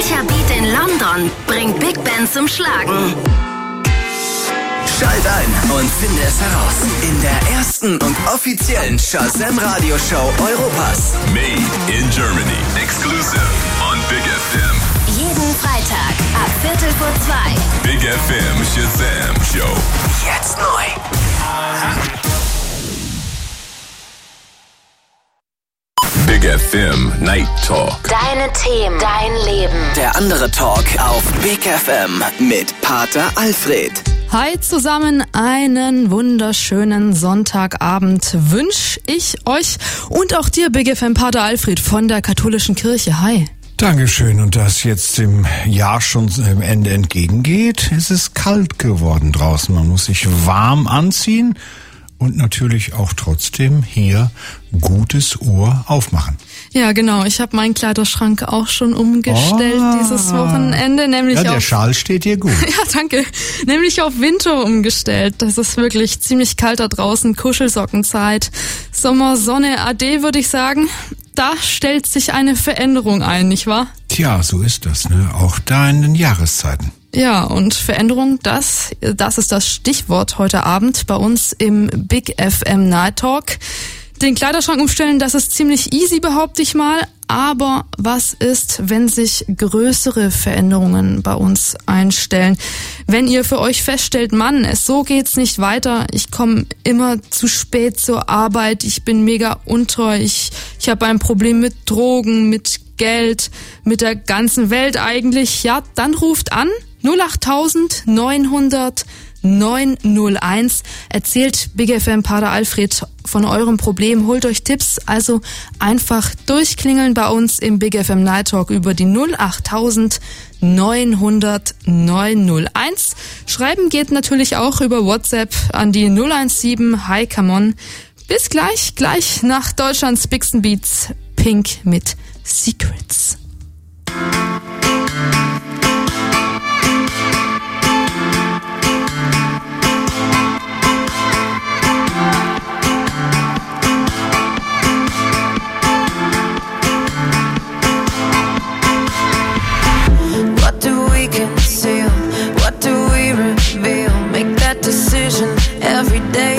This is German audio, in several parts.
Welcher Beat in London bringt Big Ben zum Schlagen? Schalt ein und finde es heraus in der ersten und offiziellen Shazam Radio Show Europas. Made in Germany. Exclusive on Big FM. Jeden Freitag ab 1:45. Big FM Shazam Show. Jetzt neu. Big FM Night Talk. Deine Themen, dein Leben. Der andere Talk auf Big FM mit Pater Alfred. Hi zusammen, einen wunderschönen Sonntagabend wünsche ich euch und auch dir, Big FM Pater Alfred von der Katholischen Kirche. Hi. Dankeschön. Und da es jetzt dem Jahr schon im Ende entgegengeht, ist es kalt geworden draußen. Man muss sich warm anziehen und natürlich auch trotzdem hier gutes Ohr aufmachen. Ja, genau. Ich habe meinen Kleiderschrank auch schon umgestellt dieses Wochenende. Nämlich ja, der Schal steht dir gut. Ja, danke. Nämlich auf Winter umgestellt. Das ist wirklich ziemlich kalt da draußen. Kuschelsockenzeit. Sommer, Sonne, Ade, würde ich sagen. Da stellt sich eine Veränderung ein, nicht wahr? Tja, so ist das, ne? Auch da in den Jahreszeiten. Ja, und Veränderung, das ist das Stichwort heute Abend bei uns im Big FM Night Talk. Den Kleiderschrank umstellen, das ist ziemlich easy, behaupte ich mal. Aber was ist, wenn sich größere Veränderungen bei uns einstellen? Wenn ihr für euch feststellt, Mann, so geht's nicht weiter. Ich komme immer zu spät zur Arbeit. Ich bin mega untreu. Ich habe ein Problem mit Drogen, mit Geld, mit der ganzen Welt eigentlich. Ja, dann ruft an 08000 900 901. Erzählt Big FM Pater Alfred von eurem Problem, holt euch Tipps, also einfach durchklingeln bei uns im Big FM Night Talk über die 08000 900 901. Schreiben geht natürlich auch über WhatsApp an die 017 Hi, come on. Bis gleich nach Deutschlands Bigsten Beats, Pink mit Secrets. Every day.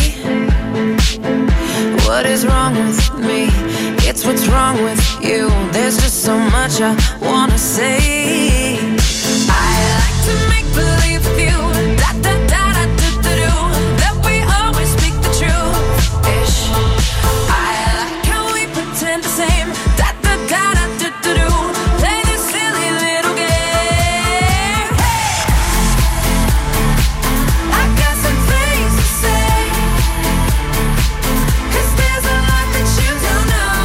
What is wrong with me? It's what's wrong with you. There's just so much I wanna say. I like to make believe with you. Da da da da do do do. That we always speak the truth. Ish. I like how we pretend the same. Da da da da do do do. Play this silly little game. Hey. I got some things to say. 'Cause there's a lot that you don't know.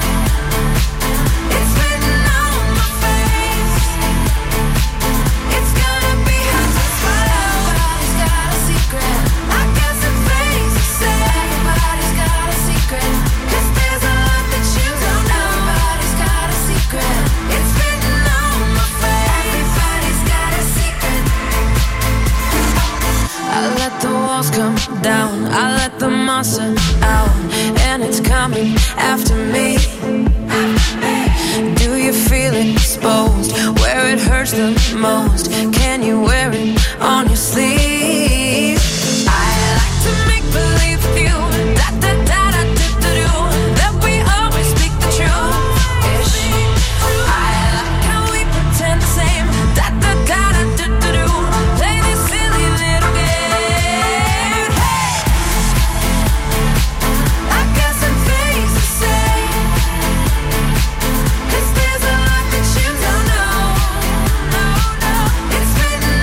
It's written on my face. It's gonna be hard to swallow. Everybody's got a secret. I got some things to say. Everybody's got a secret. 'Cause there's a lot that you don't know. Everybody's got a secret. It's written on my face. Everybody's got a secret. I let the walls come down. I let the monster out. And it's coming after me. Do you feel it exposed? Where it hurts the most? Can you wear it on your sleeve? I like to make believe with you. Da da da da do do do. That we always speak the truth. Ish. I like how we pretend the same. Da da da da do do do. Play this silly little game. Hey. I got some things to say. 'Cause there's a lot that you don't know. No, no. It's written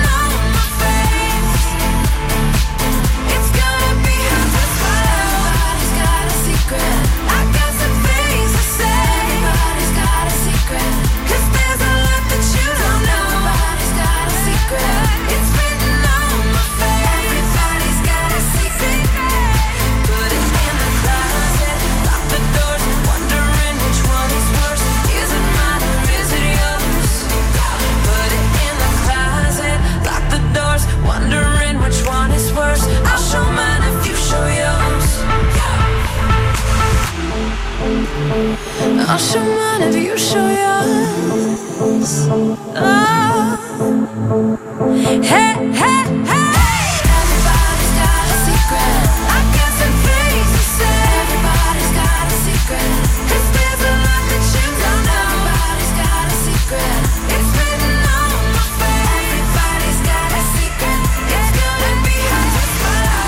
Hey, hey, hey. Everybody's got a secret. I got some things to say. Everybody's got a secret. 'Cause there's a lot that you don't know. Everybody's got a secret. It's written on my face. Everybody's got a secret. It's gonna be hard to swallow.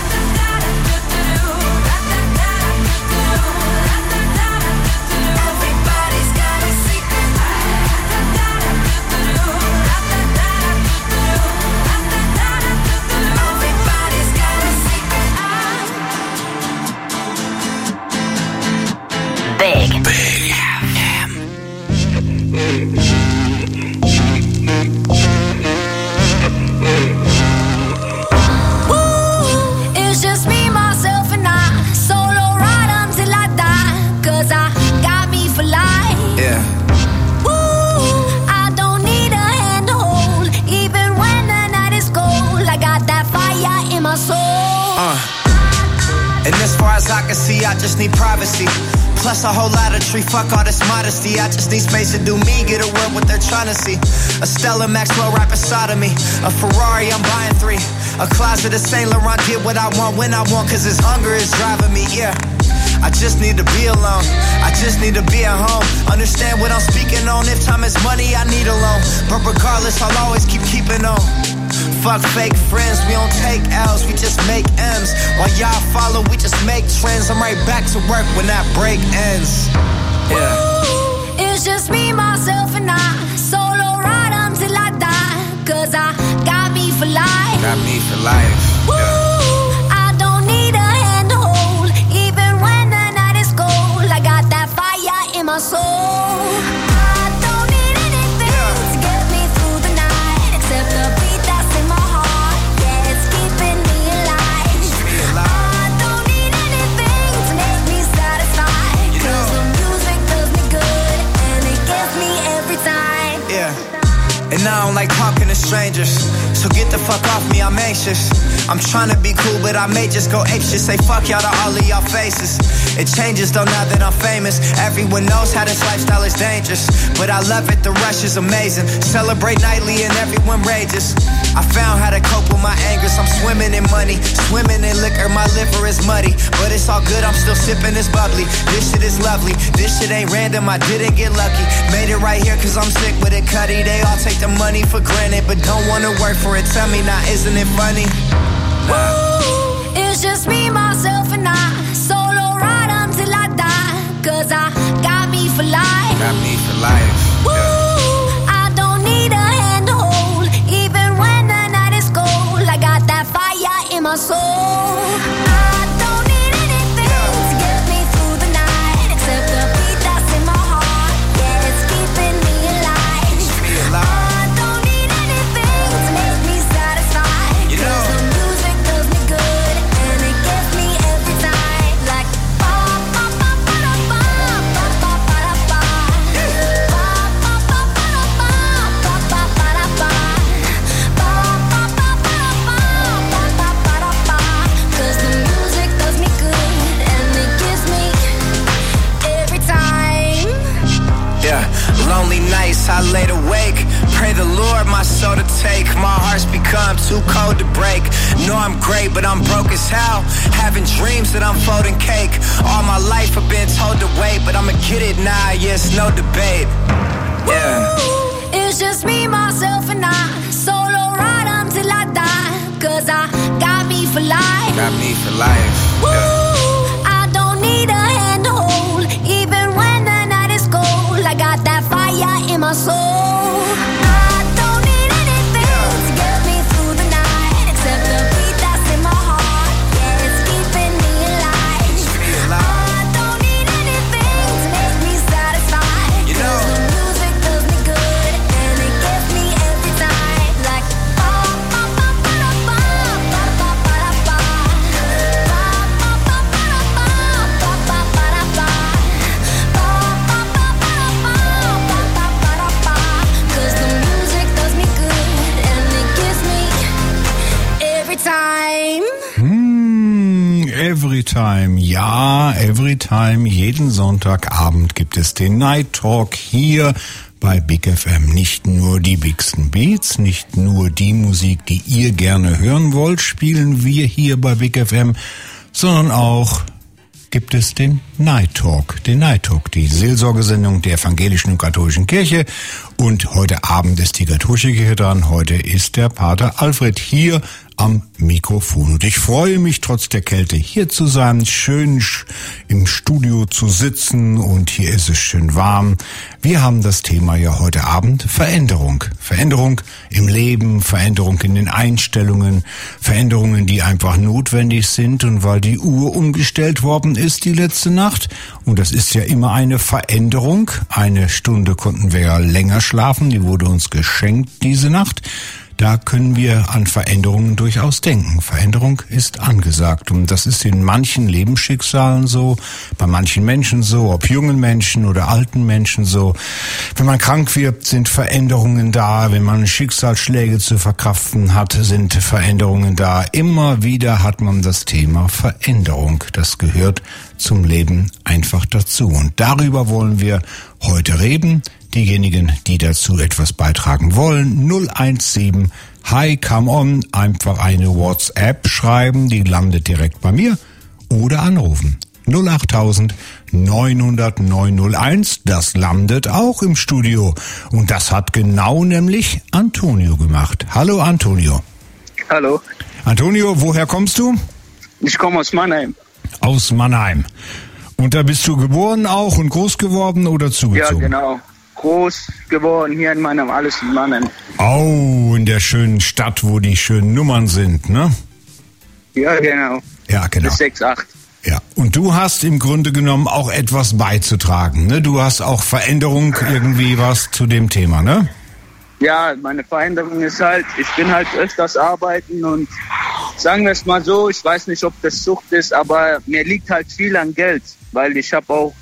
Everybody's got a secret. Everybody's got a secret. Big. Ooh, it's just me, myself, and I. Solo ride until I die. 'Cause I got me for life. Yeah. Ooh, I don't need a hand to hold. Even when the night is cold, I got that fire in my soul. And as far as I can see, I just need privacy. Plus a whole lot of tree, fuck all this modesty. I just need space to do me, get away what they're trying to see. A Stella Maxwell right beside of me. A Ferrari, I'm buying 3. A closet of Saint Laurent, get what I want when I want. 'Cause this hunger is driving me, yeah. I just need to be alone. I just need to be at home. Understand what I'm speaking on. If time is money, I need a loan. But regardless, I'll always keep keeping on. Fuck fake friends, we don't take L's, we just make M's. While y'all follow, we just make trends. I'm right back to work when that break ends. Yeah. Ooh, it's just me, myself, and I. Solo ride until I die. 'Cause I got me for life. Got me for life. Yeah. Ooh, I don't need a hand to hold. Even when the night is cold, I got that fire in my soul. I don't need anything to get me through the night, except the beat that's in my heart. Yeah, it's keeping me alive. I don't need anything to make me satisfied. 'Cause the music does me good, and it gets me every time. Yeah. And I don't like talking to strangers, so get the fuck off me, I'm anxious. I'm trying to be cool, but I may just go apeshit. Say fuck y'all to all of y'all faces. It changes though now that I'm famous. Everyone knows how this lifestyle is dangerous, but I love it, the rush is amazing. Celebrate nightly and everyone rages. I found how to cope with my angers. I'm swimming in money, swimming in liquor. My liver is muddy, but it's all good, I'm still sipping this bubbly. This shit is lovely, this shit ain't random, I didn't get lucky. Made it right here 'cause I'm sick with it, cutty. They all take the money for granted, but don't wanna work for it. Tell me now, isn't it funny? Nah. Ooh, it's just me, myself, and I. Solo ride until I die. 'Cause I got me for life. Got me for life. Yeah. Ooh, I don't need a hand to hold. Even when the night is cold, I got that fire in my soul. I don't need anything to get me through the night, except the beat that's in my heart. Yeah, it's keeping me alive. I don't need anything to make me satisfied. 'Cause the music does me good, and it gets me every time. Like ba ba ba ba da ba ba ba ba da ba. Ba ba ba ba da ba ba ba ba da ba. Ba ba ba ba da ba ba ba ba da ba. 'Cause the music does me good, and it gives me every time. Yeah, lonely nights, I laid awake. Pray the Lord my soul to take. My heart's become too cold to break. Know I'm great, but I'm broke as hell. Having dreams that I'm folding cake. All my life I've been told to wait, but I'ma get it now, yes, no debate. Yeah. Ooh, it's just me, myself, and I. Solo ride until I die. 'Cause I got me for life. Got me for life. Yeah. Ooh, I don't need a hand to hold. Even when the night is cold, I got that fire in my soul. I don't need anything to get me through the night, except the beat that's in my heart. Yeah, it's keeping me alive. I don't need anything to make me satisfied. 'Cause the music does me good, and it gets me every time. Like ba ba ba ba da ba ba ba ba da ba. Ba ba ba ba da ba ba ba ba da ba. Ba ba ba ba da ba ba ba ba da ba. 'Cause the music does me good, and it gives me every time. Everytime, ja, Everytime. Jeden Sonntagabend gibt es den Night Talk hier bei Big FM. Nicht nur die bigsten Beats, nicht nur die Musik, die ihr gerne hören wollt, spielen wir hier bei Big FM, sondern auch gibt es den Night Talk, die Seelsorgesendung der evangelischen und katholischen Kirche. Und heute Abend ist die katholische Kirche dran. Heute ist der Pater Alfred hier am Mikrofon. Und ich freue mich, trotz der Kälte hier zu sein, schön im Studio zu sitzen, und hier ist es schön warm. Wir haben das Thema ja heute Abend Veränderung. Veränderung im Leben, Veränderung in den Einstellungen, Veränderungen, die einfach notwendig sind, und weil die Uhr umgestellt worden ist die letzte Nacht, und das ist ja immer eine Veränderung. Eine Stunde konnten wir ja länger schlafen, die wurde uns geschenkt diese Nacht. Da können wir an Veränderungen durchaus denken. Veränderung ist angesagt, und das ist in manchen Lebensschicksalen so, bei manchen Menschen so, ob jungen Menschen oder alten Menschen so. Wenn man krank wird, sind Veränderungen da. Wenn man Schicksalsschläge zu verkraften hat, sind Veränderungen da. Immer wieder hat man das Thema Veränderung. Das gehört zum Leben einfach dazu. Und darüber wollen wir heute reden. Diejenigen, die dazu etwas beitragen wollen, 017 Hi, come on, einfach eine WhatsApp schreiben, die landet direkt bei mir, oder anrufen. 08000 900 901, das landet auch im Studio. Und das hat genau nämlich Antonio gemacht. Hallo Antonio. Hallo. Antonio, woher kommst du? Ich komme aus Mannheim. Aus Mannheim. Und da bist du geboren auch und groß geworden oder zugezogen? Ja, genau. Groß geworden hier in Mannheim, alles in Mannheim. Oh, in der schönen Stadt, wo die schönen Nummern sind, ne? Ja, genau. Ja, genau. Bis 6-8. Ja, und du hast im Grunde genommen auch etwas beizutragen, ne? Du hast auch Veränderung, irgendwie was zu dem Thema, ne? Ja, meine Veränderung ist halt, ich bin halt öfters arbeiten, und sagen wir es mal so, ich weiß nicht, ob das Sucht ist, aber mir liegt halt viel an Geld, weil ich habe auch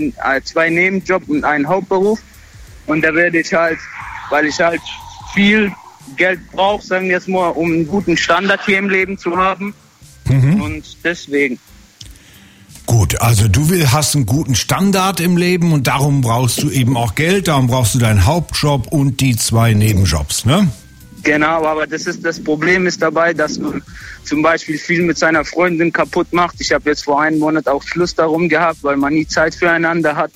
2 Nebenjobs und einen Hauptberuf. Und da werde ich halt, weil ich halt viel Geld brauche, sagen wir jetzt mal, um einen guten Standard hier im Leben zu haben. Und deswegen. Gut, also du hast einen guten Standard im Leben, und darum brauchst du eben auch Geld, darum brauchst du deinen Hauptjob und die 2 Nebenjobs, ne? Genau, aber das Problem ist dabei, dass man zum Beispiel viel mit seiner Freundin kaputt macht. Ich habe jetzt vor einem Monat auch Schluss darum gehabt, weil man nie Zeit füreinander hat.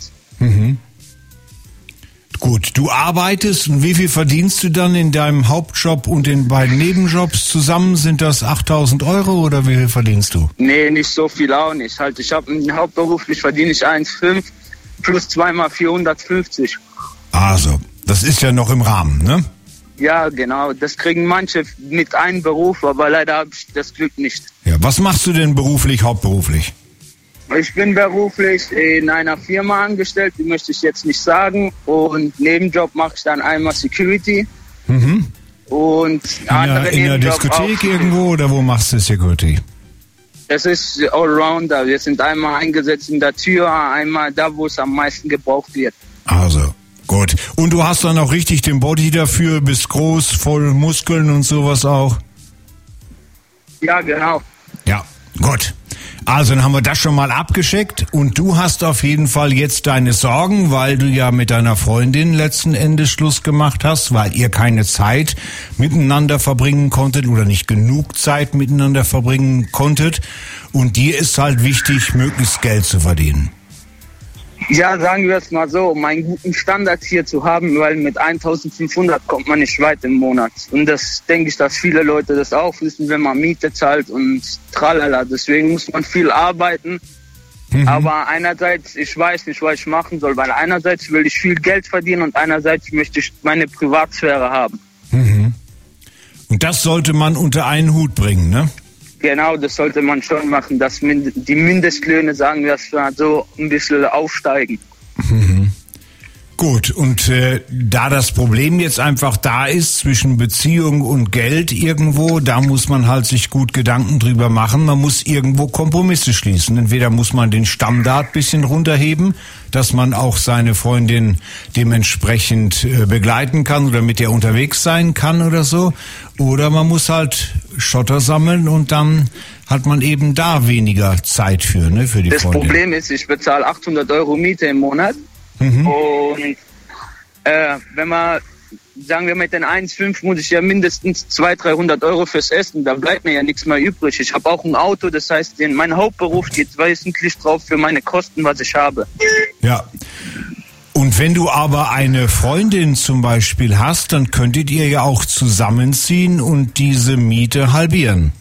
Gut, du arbeitest, und wie viel verdienst du dann in deinem Hauptjob und den beiden Nebenjobs zusammen? Sind das 8.000 Euro oder wie viel verdienst du? Nee, nicht so viel auch nicht. Halt, ich habe einen hauptberuflich verdiene ich 1,5 plus 2 mal 450. Also, das ist ja noch im Rahmen, ne? Ja, genau. Das kriegen manche mit einem Beruf, aber leider habe ich das Glück nicht. Ja, was machst du denn beruflich, hauptberuflich? Ich bin beruflich in einer Firma angestellt, die möchte ich jetzt nicht sagen. Und Nebenjob mache ich dann einmal Security. Und in der Diskothek irgendwo, oder wo machst du Security? Das ist Allrounder. Wir sind einmal eingesetzt in der Tür, einmal da, wo es am meisten gebraucht wird. Also, gut. Und du hast dann auch richtig den Body dafür, bist groß, voll Muskeln und sowas auch? Ja, genau. Ja, gut. Also dann haben wir das schon mal abgeschickt, und du hast auf jeden Fall jetzt deine Sorgen, weil du ja mit deiner Freundin letzten Endes Schluss gemacht hast, weil ihr keine Zeit miteinander verbringen konntet oder nicht genug Zeit miteinander verbringen konntet, und dir ist halt wichtig, möglichst Geld zu verdienen. Ja, sagen wir es mal so, um einen guten Standard hier zu haben, weil mit 1.500 kommt man nicht weit im Monat. Und das denke ich, dass viele Leute das auch wissen, wenn man Miete zahlt und tralala. Deswegen muss man viel arbeiten. Aber einerseits, ich weiß nicht, was ich machen soll, weil einerseits will ich viel Geld verdienen und einerseits möchte ich meine Privatsphäre haben. Und das sollte man unter einen Hut bringen, ne? Genau, das sollte man schon machen, dass die Mindestlöhne, sagen wir es mal so, ein bisschen aufsteigen. Gut, und da das Problem jetzt einfach da ist zwischen Beziehung und Geld irgendwo, da muss man halt sich gut Gedanken drüber machen. Man muss irgendwo Kompromisse schließen. Entweder muss man den Standard bisschen runterheben, dass man auch seine Freundin dementsprechend begleiten kann oder mit der unterwegs sein kann oder so. Oder man muss halt Schotter sammeln und dann hat man eben da weniger Zeit für, ne, für die Freundin. Das Problem ist, ich bezahle 800 € Miete im Monat. Und Wenn man, sagen wir mit den 1,5 muss ich ja mindestens 200-300 Euro fürs Essen, da bleibt mir ja nichts mehr übrig. Ich habe auch ein Auto, das heißt, mein Hauptberuf geht wesentlich drauf für meine Kosten, was ich habe. Ja. Und wenn du aber eine Freundin zum Beispiel hast, dann könntet ihr ja auch zusammenziehen und diese Miete halbieren.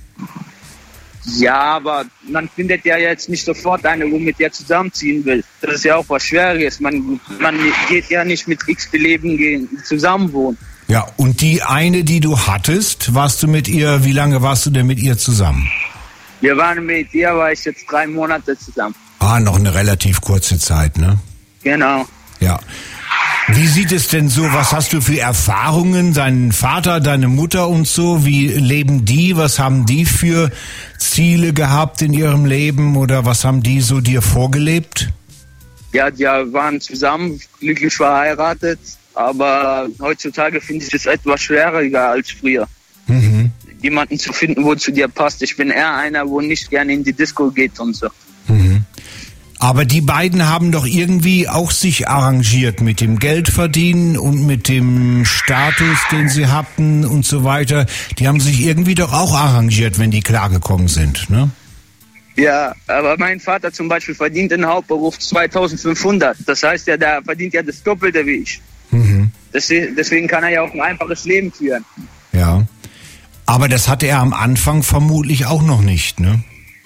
Ja, aber man findet ja jetzt nicht sofort eine, wo mit der zusammenziehen will. Das ist ja auch was Schwieriges. Man geht ja nicht mit x-beliebigen zusammen wohnen. Ja, und die eine, die du hattest, wie lange warst du denn mit ihr zusammen? Mit ihr war ich jetzt 3 Monate zusammen. Noch eine relativ kurze Zeit, ne? Genau. Ja. Wie sieht es denn so, was hast du für Erfahrungen, deinen Vater, deine Mutter und so, wie leben die, was haben die für Ziele gehabt in ihrem Leben oder was haben die so dir vorgelebt? Ja, die waren zusammen, glücklich verheiratet, aber heutzutage finde ich es etwas schwieriger als früher. Mhm. Jemanden zu finden, wo zu dir passt. Ich bin eher einer, wo nicht gerne in die Disco geht und so. Mhm. Aber die beiden haben doch irgendwie auch sich arrangiert mit dem Geldverdienen und mit dem Status, den sie hatten und so weiter. Die haben sich irgendwie doch auch arrangiert, wenn die klargekommen sind, ne? Ja, aber mein Vater zum Beispiel verdient im Hauptberuf 2.500. Das heißt ja, der verdient ja das Doppelte wie ich. Mhm. Deswegen kann er ja auch ein einfaches Leben führen. Ja, aber das hatte er am Anfang vermutlich auch noch nicht, ne?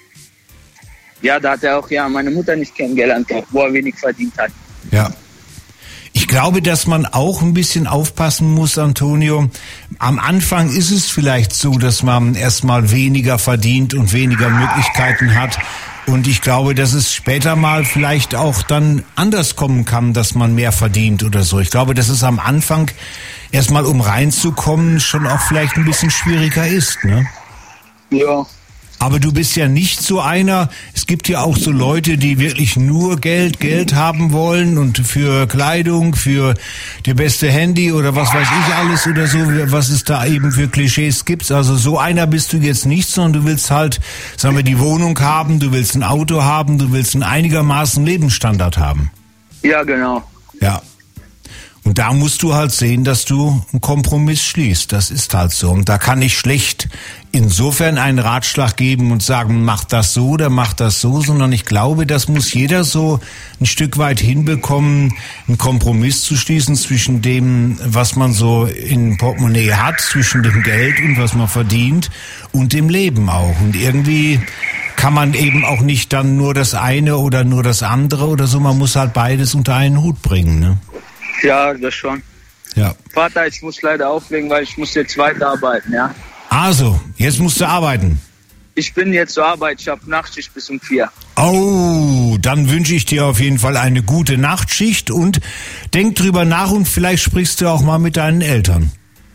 Ja, da hat er auch meine Mutter nicht kennengelernt, wo er wenig verdient hat. Ja. Ich glaube, dass man auch ein bisschen aufpassen muss, Antonio. Am Anfang ist es vielleicht so, dass man erstmal weniger verdient und weniger Möglichkeiten hat. Und ich glaube, dass es später mal vielleicht auch dann anders kommen kann, dass man mehr verdient oder so. Ich glaube, dass es am Anfang erstmal, um reinzukommen, schon auch vielleicht ein bisschen schwieriger ist, ne? Ja. Aber du bist ja nicht so einer, es gibt ja auch so Leute, die wirklich nur Geld haben wollen und für Kleidung, für die beste Handy oder was weiß ich alles oder so, was es da eben für Klischees gibt. Also so einer bist du jetzt nicht, sondern du willst halt, sagen wir, die Wohnung haben, du willst ein Auto haben, du willst einen einigermaßen Lebensstandard haben. Ja, genau. Ja. Und da musst du halt sehen, dass du einen Kompromiss schließt. Das ist halt so. Und da kann ich schlecht insofern einen Ratschlag geben und sagen, mach das so oder mach das so, sondern ich glaube, das muss jeder so ein Stück weit hinbekommen, einen Kompromiss zu schließen zwischen dem, was man so in Portemonnaie hat, zwischen dem Geld und was man verdient und dem Leben auch. Und irgendwie kann man eben auch nicht dann nur das eine oder nur das andere oder so. Man muss halt beides unter einen Hut bringen, ne? Ja, das schon. Ja. Vater, ich muss leider auflegen, weil ich muss jetzt weiterarbeiten, ja. Also, jetzt musst du arbeiten. Ich bin jetzt zur Arbeit, ich habe Nachtschicht bis um 4. Oh, dann wünsche ich dir auf jeden Fall eine gute Nachtschicht und denk drüber nach und vielleicht sprichst du auch mal mit deinen Eltern.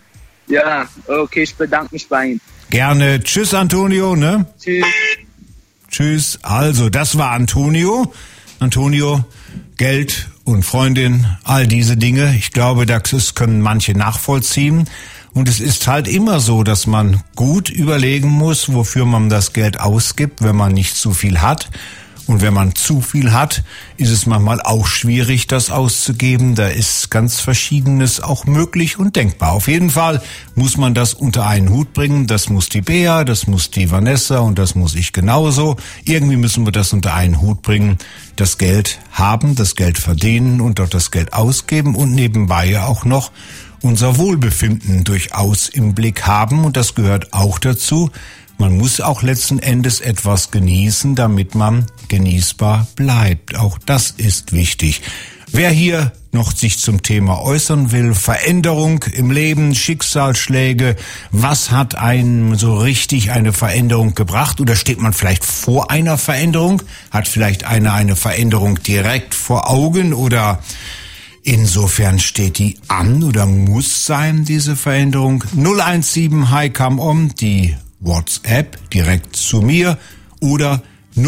Ja, okay, ich bedanke mich bei Ihnen. Gerne. Tschüss, Antonio, ne? Tschüss. Tschüss. Also, das war Antonio. Antonio, Geld und Freundin, all diese Dinge. Ich glaube, das können manche nachvollziehen. Und es ist halt immer so, dass man gut überlegen muss, wofür man das Geld ausgibt, wenn man nicht zu viel hat. Und wenn man zu viel hat, ist es manchmal auch schwierig, das auszugeben. Da ist ganz Verschiedenes auch möglich und denkbar. Auf jeden Fall muss man das unter einen Hut bringen. Das muss die Bea, das muss die Vanessa und das muss ich genauso. Irgendwie müssen wir das unter einen Hut bringen. Das Geld haben, das Geld verdienen und auch das Geld ausgeben und nebenbei ja auch noch unser Wohlbefinden durchaus im Blick haben. Und das gehört auch dazu. Man muss auch letzten Endes etwas genießen, damit man genießbar bleibt. Auch das ist wichtig. Wer hier noch sich zum Thema äußern will, Veränderung im Leben, Schicksalsschläge, was hat einem so richtig eine Veränderung gebracht? Oder steht man vielleicht vor einer Veränderung? Hat vielleicht einer eine Veränderung direkt vor Augen? Oder insofern steht die an oder muss sein, diese Veränderung? 017 Hi Come On, die WhatsApp direkt zu mir oder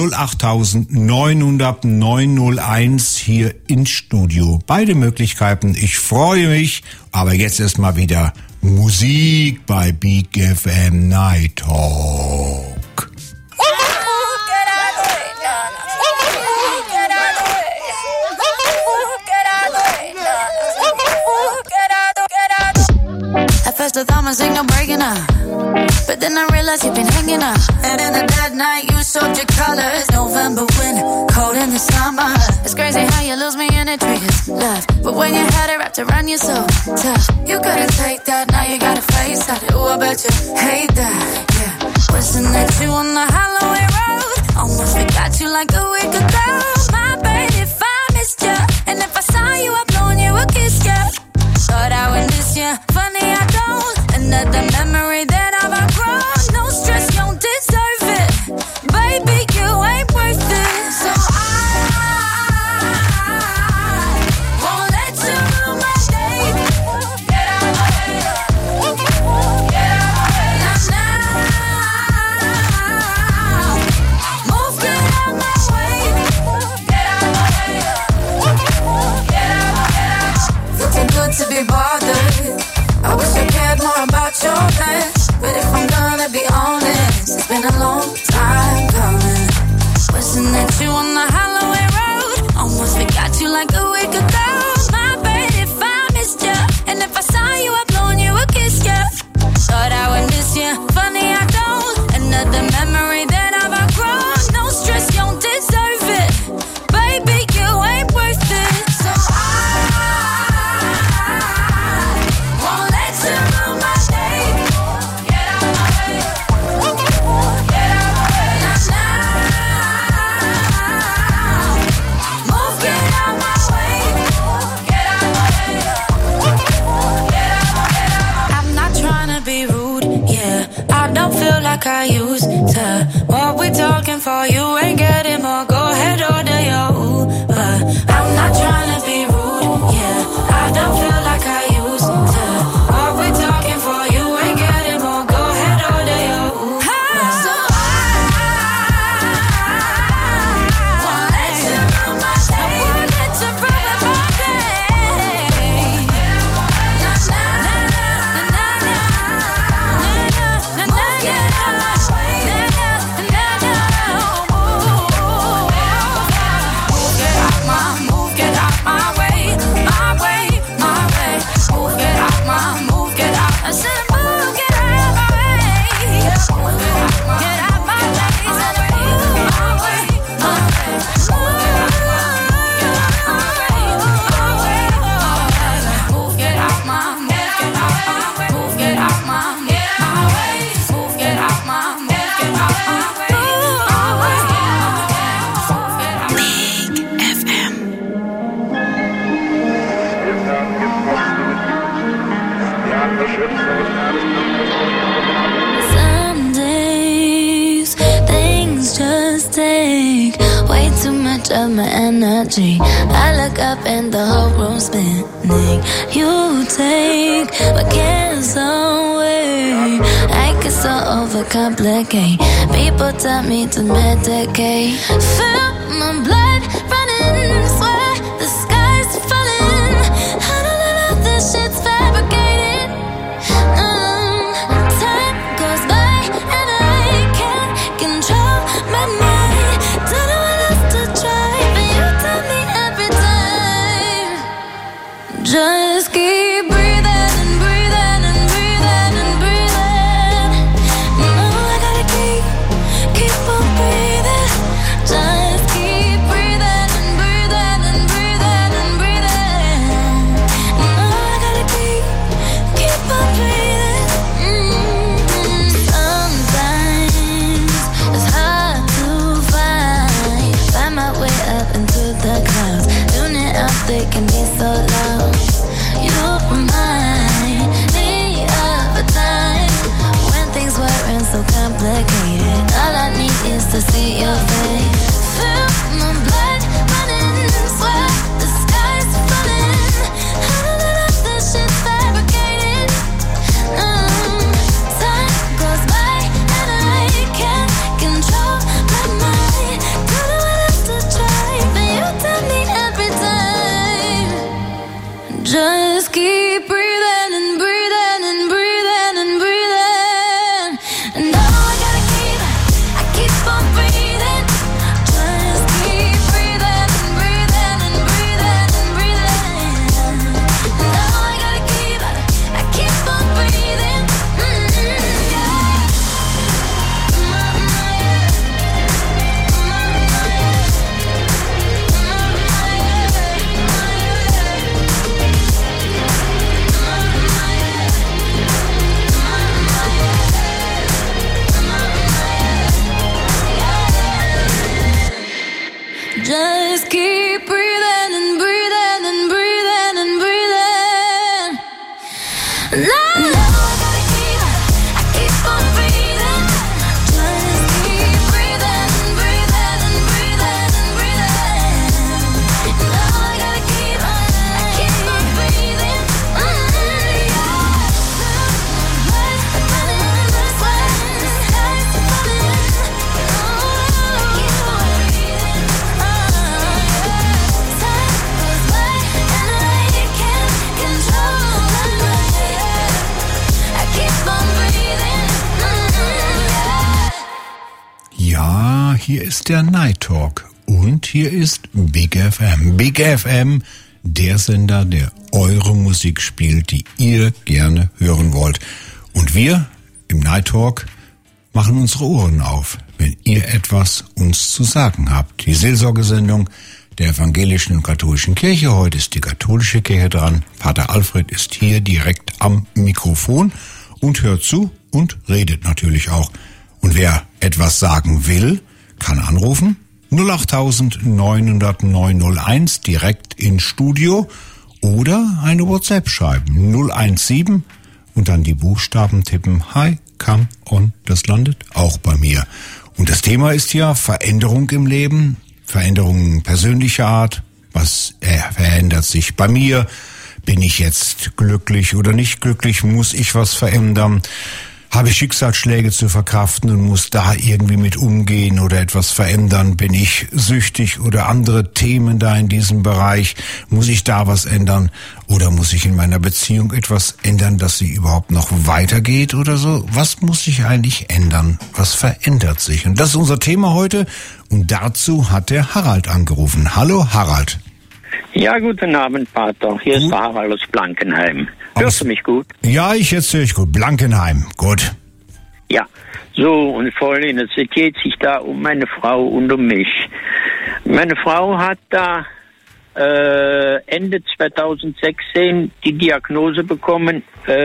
08900 901 hier ins Studio. Beide Möglichkeiten. Ich freue mich, aber jetzt erstmal wieder Musik bei Big FM Night Talk. first I thought my signal breaking up, but then I realized you've been hanging up. And in the dead night you showed your colors. November wind, cold in the summer. It's crazy how you lose me and it triggers love, but when you had it wrapped around you so tough, you couldn't take that, now you gotta face that. Ooh, I bet you hate that, yeah. Wishing that you on the Holloway Road, almost forgot you like a week ago. My baby, if I missed you, and if I saw you, I'd blown you a kiss, yeah. Thought I would miss you, funny I don't. Another memory that I've outgrown. No stress, you don't deserve it, baby, you ain't worth it. So won't let you ruin my day. Get out my way, get out my way. Now, move, get out my way. Get out my way, get out. Feels too good to be bothered. I wish I cared more about your plans, but if I'm gonna be honest, it's been a long time coming. Wishing that you on the Holloway Road, almost forgot you like a week ago. My baby, if I missed you, and if I saw you, I'd blown you a kiss, yeah. Thought I would miss you, funny I don't. Another memory that I've outgrown. No stress, you don't deserve it, baby, you ain't worth it. So won't let you ruin my day. Get out my way, get out my way. Now, move, get out my way, get out my way, get out. I'm not trying to be rude, yeah. I don't feel like I used to. What we talking for? You ain't getting more. Go ahead, order your Uber. I'm not trying to be rude, yeah. I don't feel like I used to. What we talking for? You ain't getting more. Go ahead, order your Uber. So won't let you ruin my day. Won't let you ruin my day. Move, get out my way, my way, my way. Move, get out my, move, get out. I said move, get out my way. Get out my way. I said move, my way, my way. Move, get out my, move, get out my way. Move, get out my, way. Move, get out my, move, get out my way. Some days things just take way too much of my energy. I look up and the whole room's spinning. You take my cares away. I get so overcomplicate. People tell me to medicate. Feel my blood running, swear the sky's falling. I don't know if this shit's fabricated. Time goes by and I can't control my mind. Don't know what else to try, but you tell me every time. Just keep breathing and breathing and breathing and breathing. No, I gotta keep on breathing. Just keep breathing. Hier ist der Night Talk und hier ist Big FM. Big FM, der Sender, der eure Musik spielt, die ihr gerne hören wollt. Und wir im Night Talk machen unsere Ohren auf, wenn ihr etwas uns zu sagen habt. Die Seelsorgesendung der evangelischen und katholischen Kirche. Heute ist die katholische Kirche dran. Pater Alfred ist hier direkt am Mikrofon und hört zu und redet natürlich auch. Und wer etwas sagen will, kann anrufen 08000 900 901 direkt ins Studio oder eine WhatsApp schreiben 017 und dann die Buchstaben tippen Hi, come on, das landet auch bei mir. Und das Thema ist ja Veränderung im Leben, Veränderung persönlicher Art. Was verändert sich bei mir? Bin ich jetzt glücklich oder nicht glücklich? Muss ich was verändern? Habe ich Schicksalsschläge zu verkraften und muss da irgendwie mit umgehen oder etwas verändern? Bin ich süchtig oder andere Themen da in diesem Bereich? Muss ich da was ändern? Oder muss ich in meiner Beziehung etwas ändern, dass sie überhaupt noch weitergeht oder so? Was muss ich eigentlich ändern? Was verändert sich? Und das ist unser Thema heute. Und dazu hat der Harald angerufen. Hallo Harald. Ja, guten Abend, Pater. Hier ist der Harald aus Blankenheim. Hörst du mich gut? Ja, jetzt höre ich gut. Blankenheim, gut. Ja, so und Folgendes. Es geht sich da um meine Frau und um mich. Meine Frau hat da Ende 2016 die Diagnose bekommen,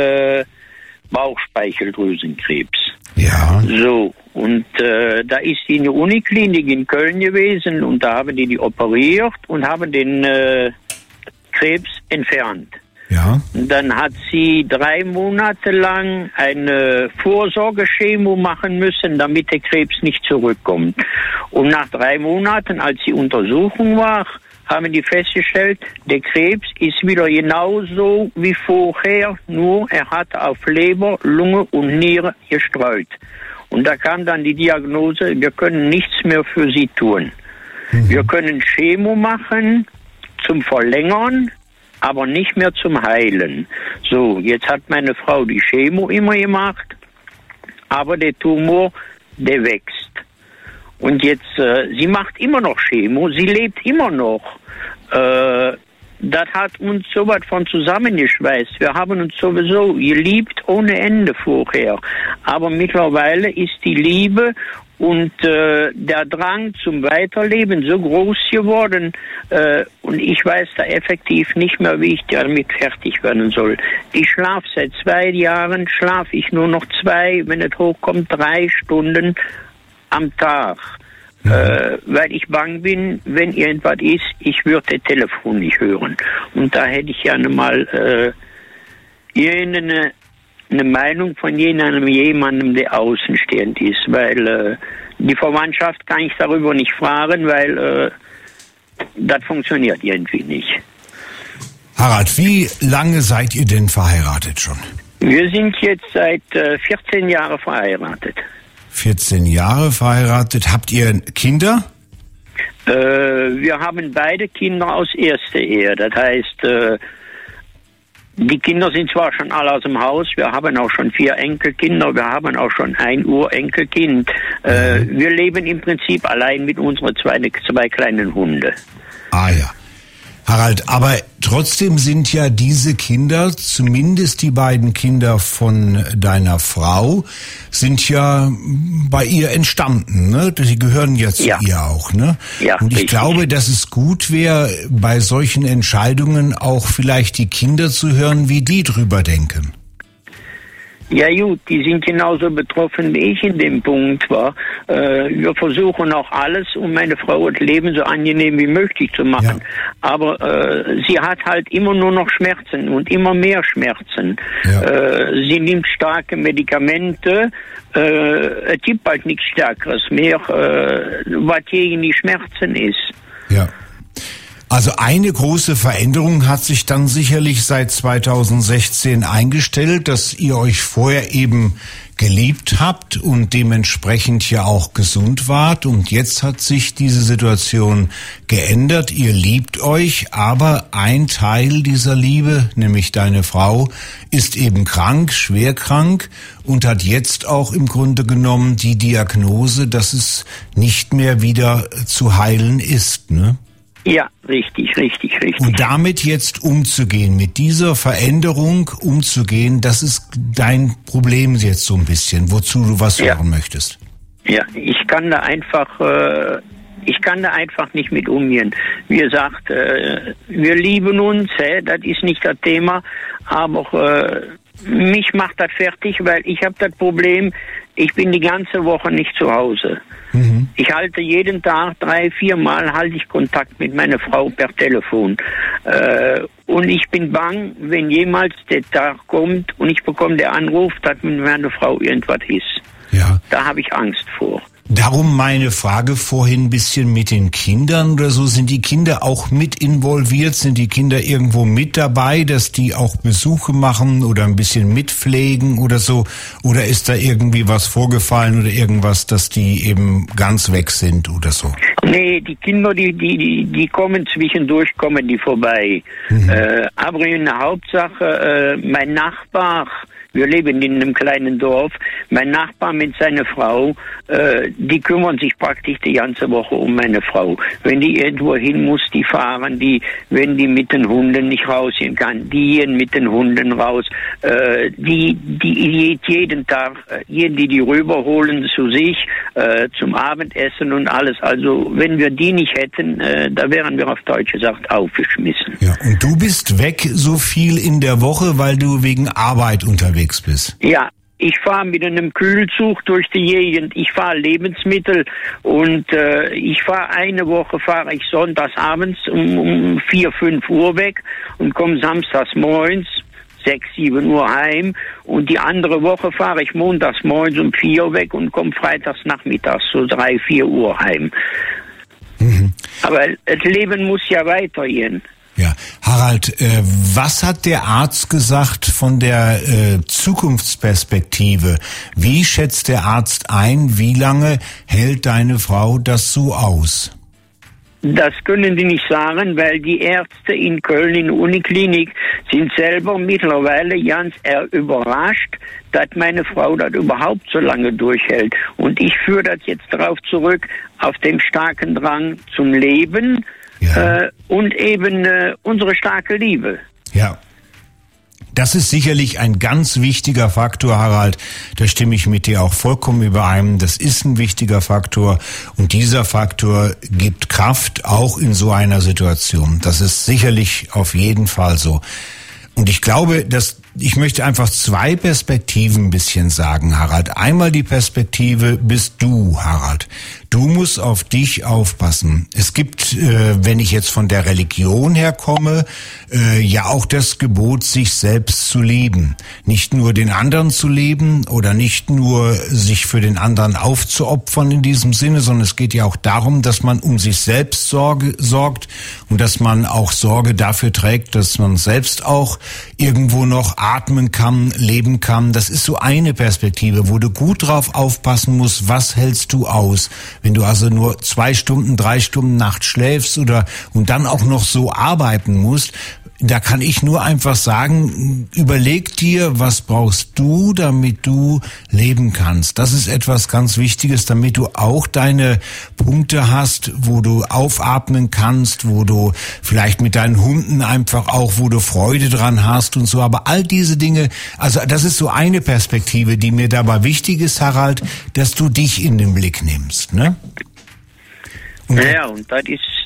Bauchspeicheldrüsenkrebs. Ja. So, und da ist sie in der Uniklinik in Köln gewesen und da haben die operiert und haben den Krebs entfernt. Ja. Und dann hat sie 3 Monate lang eine Vorsorgechemo machen müssen, damit der Krebs nicht zurückkommt. Und nach 3 Monaten, als die Untersuchung war, haben die festgestellt, der Krebs ist wieder genauso wie vorher, nur er hat auf Leber, Lunge und Niere gestreut. Und da kam dann die Diagnose, wir können nichts mehr für sie tun. Wir können Chemo machen zum Verlängern, aber nicht mehr zum Heilen. So, jetzt hat meine Frau die Chemo immer gemacht, aber der Tumor, der wächst. Und jetzt, sie macht immer noch Chemo, sie lebt immer noch. Das hat uns so weit von zusammengeschweißt. Wir haben uns sowieso geliebt ohne Ende vorher. Aber mittlerweile ist die Liebe und der Drang zum Weiterleben so groß geworden und ich weiß da effektiv nicht mehr, wie ich damit fertig werden soll. Ich schlafe seit 2 Jahren, schlafe ich nur noch 2, wenn es hochkommt, 3 Stunden am Tag. Weil ich bang bin, wenn irgendwas ist, ich würde das Telefon nicht hören. Und da hätte ich gerne mal eine Meinung von jemandem, der außenstehend ist, weil die Verwandtschaft kann ich darüber nicht fragen, weil das funktioniert irgendwie nicht. Harald, wie lange seid ihr denn verheiratet schon? Wir sind jetzt seit 14 Jahren verheiratet. 14 Jahre verheiratet. Habt ihr Kinder? Wir haben beide Kinder aus erster Ehe. Das heißt, die Kinder sind zwar schon alle aus dem Haus, wir haben auch schon 4 Enkelkinder, wir haben auch schon ein Urenkelkind. Wir leben im Prinzip allein mit unseren 2 kleinen Hunden. Ah ja. Harald, aber trotzdem sind ja diese Kinder, zumindest die beiden Kinder von deiner Frau, sind ja bei ihr entstanden, ne? Sie gehören ja zu ihr auch, ne? Ja, und ich richtig. glaube, dass es gut wäre, bei solchen Entscheidungen auch vielleicht die Kinder zu hören, wie die drüber denken. Ja gut, die sind genauso betroffen wie ich in dem Punkt war. Wir versuchen auch alles, um meine Frau das Leben so angenehm wie möglich zu machen. Ja. Aber sie hat halt immer nur noch Schmerzen und immer mehr Schmerzen. Ja. Sie nimmt starke Medikamente. Es gibt halt nichts Stärkeres mehr, was gegen die Schmerzen ist. Ja. Also eine große Veränderung hat sich dann sicherlich seit 2016 eingestellt, dass ihr euch vorher eben geliebt habt und dementsprechend ja auch gesund wart. Und jetzt hat sich diese Situation geändert. Ihr liebt euch, aber ein Teil dieser Liebe, nämlich deine Frau, ist eben krank, schwer krank und hat jetzt auch im Grunde genommen die Diagnose, dass es nicht mehr wieder zu heilen ist, ne? Ja, richtig. Und damit jetzt umzugehen, mit dieser Veränderung umzugehen, das ist dein Problem jetzt so ein bisschen, wozu du was hören möchtest. Ja, ich kann da einfach nicht mit umgehen. Wie gesagt, wir lieben uns, das ist nicht das Thema, aber mich macht das fertig, weil ich habe das Problem, ich bin die ganze Woche nicht zu Hause. Mhm. Ich halte jeden Tag 3-4 Mal halte ich Kontakt mit meiner Frau per Telefon. Und ich bin bang, wenn jemals der Tag kommt und ich bekomme den Anruf, dass mit meiner Frau irgendwas ist. Ja. Da habe ich Angst vor. Darum meine Frage vorhin ein bisschen mit den Kindern oder so. Sind die Kinder auch mit involviert? Sind die Kinder irgendwo mit dabei, dass die auch Besuche machen oder ein bisschen mitpflegen oder so? Oder ist da irgendwie was vorgefallen oder irgendwas, dass die eben ganz weg sind oder so? Nee, die Kinder, die kommen zwischendurch, kommen die vorbei. Mhm. Aber in der Hauptsache, mein Nachbar, wir leben in einem kleinen Dorf. Mein Nachbar mit seiner Frau, die kümmern sich praktisch die ganze Woche um meine Frau. Wenn die irgendwo hin muss, die fahren, wenn die mit den Hunden nicht rausgehen kann, die gehen mit den Hunden raus. Die jeden Tag, die rüberholen zu sich, zum Abendessen und alles. Also wenn wir die nicht hätten, da wären wir auf Deutsch gesagt aufgeschmissen. Ja, und du bist weg so viel in der Woche, weil du wegen Arbeit unterwegs bist. Ja, ich fahre mit einem Kühlzug durch die Gegend, ich fahre Lebensmittel und ich fahre eine Woche, fahre ich sonntags abends um 4-5 Uhr weg und komme samstags morgens 6-7 Uhr heim und die andere Woche fahre ich montags morgens um 4 Uhr weg und komme freitags nachmittags so 3-4 Uhr heim. Mhm. Aber das Leben muss ja weitergehen. Ja, Harald, was hat der Arzt gesagt von der Zukunftsperspektive? Wie schätzt der Arzt ein, wie lange hält deine Frau das so aus? Das können die nicht sagen, weil die Ärzte in Köln in der Uniklinik sind selber mittlerweile ganz überrascht, dass meine Frau das überhaupt so lange durchhält. Und ich führe das jetzt darauf zurück, auf den starken Drang zum Leben, ja. Und eben unsere starke Liebe. Ja. Das ist sicherlich ein ganz wichtiger Faktor, Harald. Da stimme ich mit dir auch vollkommen überein. Das ist ein wichtiger Faktor. Und dieser Faktor gibt Kraft auch in so einer Situation. Das ist sicherlich auf jeden Fall so. Und ich glaube, ich möchte einfach 2 Perspektiven ein bisschen sagen, Harald. Einmal die Perspektive bist du, Harald. Du musst auf dich aufpassen. Es gibt, wenn ich jetzt von der Religion herkomme, ja auch das Gebot, sich selbst zu lieben. Nicht nur den anderen zu lieben oder nicht nur sich für den anderen aufzuopfern in diesem Sinne, sondern es geht ja auch darum, dass man um sich selbst sorgt und dass man auch Sorge dafür trägt, dass man selbst auch irgendwo noch atmen kann, leben kann. Das ist so eine Perspektive, wo du gut drauf aufpassen musst, was hältst du aus. Wenn du also nur 2 Stunden, 3 Stunden nachts schläfst und dann auch noch so arbeiten musst, da kann ich nur einfach sagen, überleg dir, was brauchst du, damit du leben kannst. Das ist etwas ganz Wichtiges, damit du auch deine Punkte hast, wo du aufatmen kannst, wo du vielleicht mit deinen Hunden einfach auch, wo du Freude dran hast und so. Aber all diese Dinge, also das ist so eine Perspektive, die mir dabei wichtig ist, Harald, dass du dich in den Blick nimmst, ne? Ja, und das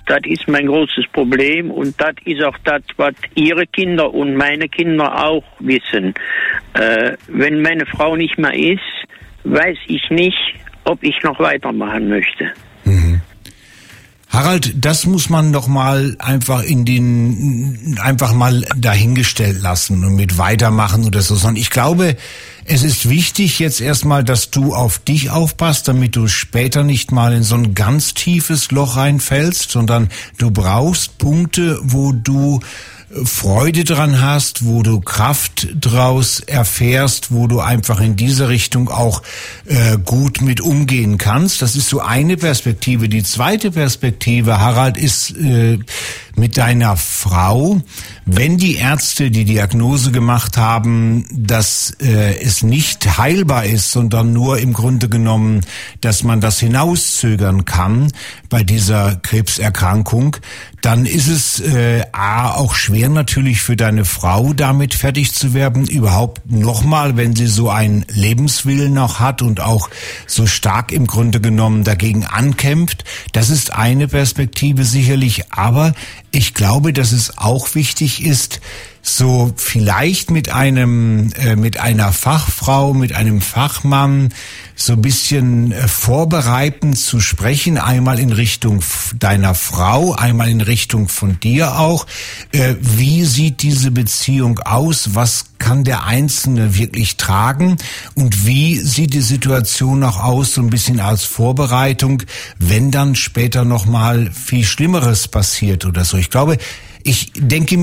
Das ist mein großes Problem und das ist auch das, was Ihre Kinder und meine Kinder auch wissen. Wenn meine Frau nicht mehr ist, weiß ich nicht, ob ich noch weitermachen möchte. Mhm. Harald, das muss man doch mal einfach mal dahingestellt lassen und mit weitermachen oder so. Sondern ich glaube, es ist wichtig jetzt erstmal, dass du auf dich aufpasst, damit du später nicht mal in so ein ganz tiefes Loch reinfällst, sondern du brauchst Punkte, wo du Freude dran hast, wo du Kraft draus erfährst, wo du einfach in diese Richtung auch gut mit umgehen kannst. Das ist so eine Perspektive. Die zweite Perspektive, Harald, ist mit deiner Frau. Wenn die Ärzte die Diagnose gemacht haben, dass es nicht heilbar ist, sondern nur im Grunde genommen, dass man das hinauszögern kann bei dieser Krebserkrankung, dann ist es auch schwer natürlich für deine Frau, damit fertig zu werden. Überhaupt nochmal, wenn sie so einen Lebenswillen noch hat und auch so stark im Grunde genommen dagegen ankämpft. Das ist eine Perspektive sicherlich, aber ich glaube, dass es auch wichtig ist, so vielleicht mit einer Fachfrau, mit einem Fachmann so ein bisschen vorbereitend zu sprechen, einmal in Richtung deiner Frau, einmal in Richtung von dir auch. Wie sieht diese Beziehung aus? Was kann der Einzelne wirklich tragen? Und wie sieht die Situation auch aus, so ein bisschen als Vorbereitung, wenn dann später nochmal viel Schlimmeres passiert oder so? Ich denke